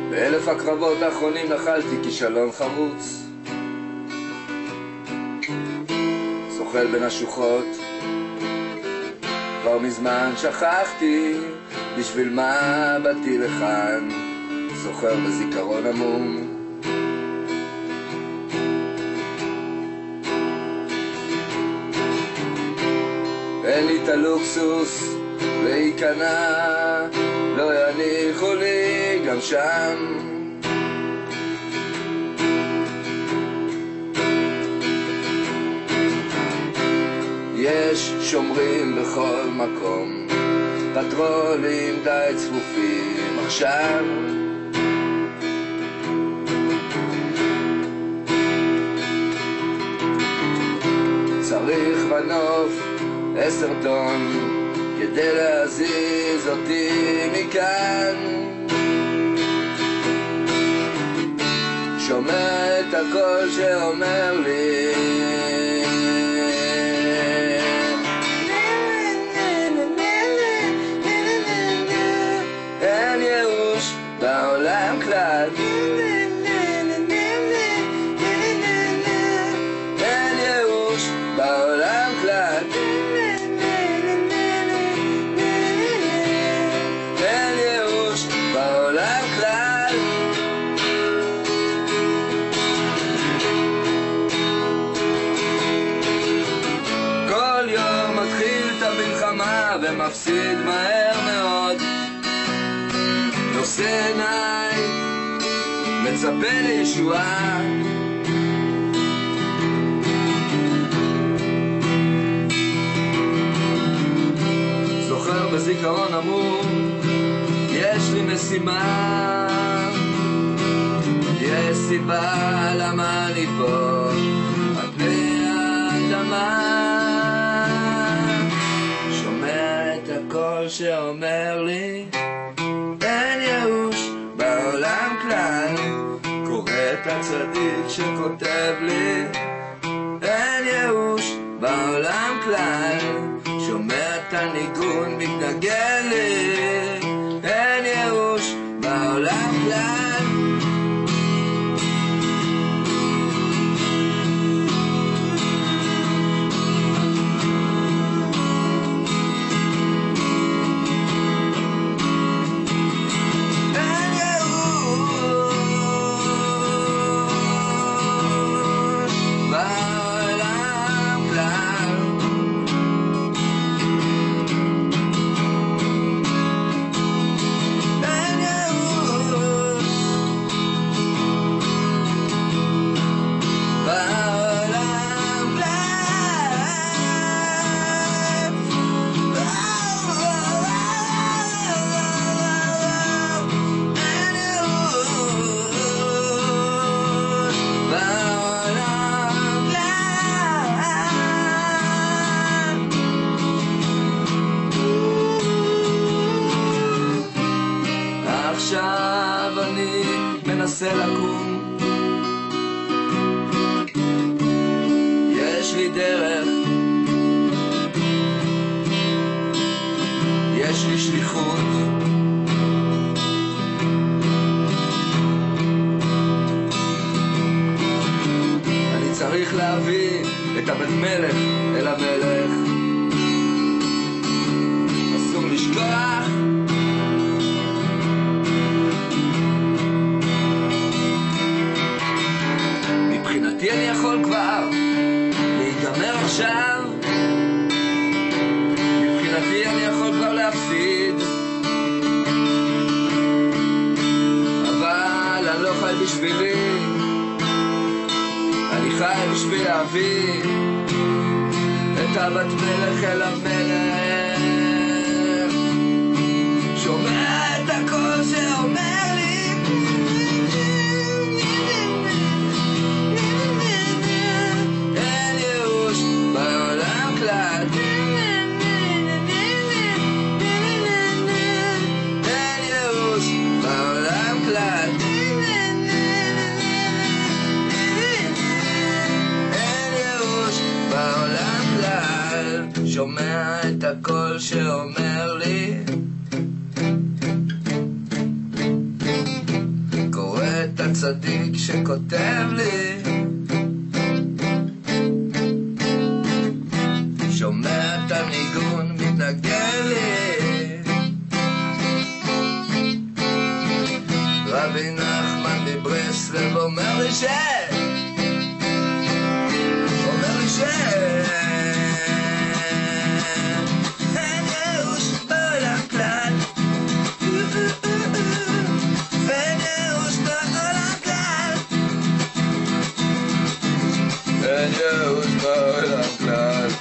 באלף הקרבות האחרונים נחלתי כישלון חרוץ, זוחל בין השוחות, כבר מזמן שכחתי בשביל מה באתי לכאן, זוכר בזיכרון עמום. אין לי את הלוקסוס להיכנע, לא יניחו לי גם שם. יש שומרים בכל מקום, פטרולים די צפופים עכשיו. צריך מנוף 10 טון כדי להזיז אותי מכאן. שומע את הקול שאומר לי אין ייאוש בעולם כלל, אין ייאוש בעולם כלל, אין ייאוש בעולם כלל. כל יום מתחיל את המלחמה ומפסיד מהר מאוד, נושא עיניי, מצפה לישועה. זוכר בזיכרון עמום, יש לי משימה, יש סיבה למה אני פה על פני האדמה. שומע את הקול שאומר לי אין ייאוש בעולם כלל, קורא את הצדיק שכותב לי אין ייאוש בעולם כלל. שומע את הניגון מתנגן לי אין ייאוש בעולם כלל. עכשיו אני מנסה לקום, יש לי דרך, יש לי שליחות. אני צריך להביא את הבית מלך אל המלך, אסור לשכוח מבחינתי אני יכול כבר להיגמר עכשיו, מבחינתי אני יכול כבר להפסיד, אבל אני לא חי בשבילי, אני חי בשביל להביא את הבת מלך אל המלך. שומע את הקול שאומר לי שומע את צדיק שכותב לי, שומע את הניגון מתנגן לי, רבי נחמן מברסלב אומר לי אין ייאוש בעולם כלל, אין ייאוש בעולם כלל, אין ייאוש בעולם כלל.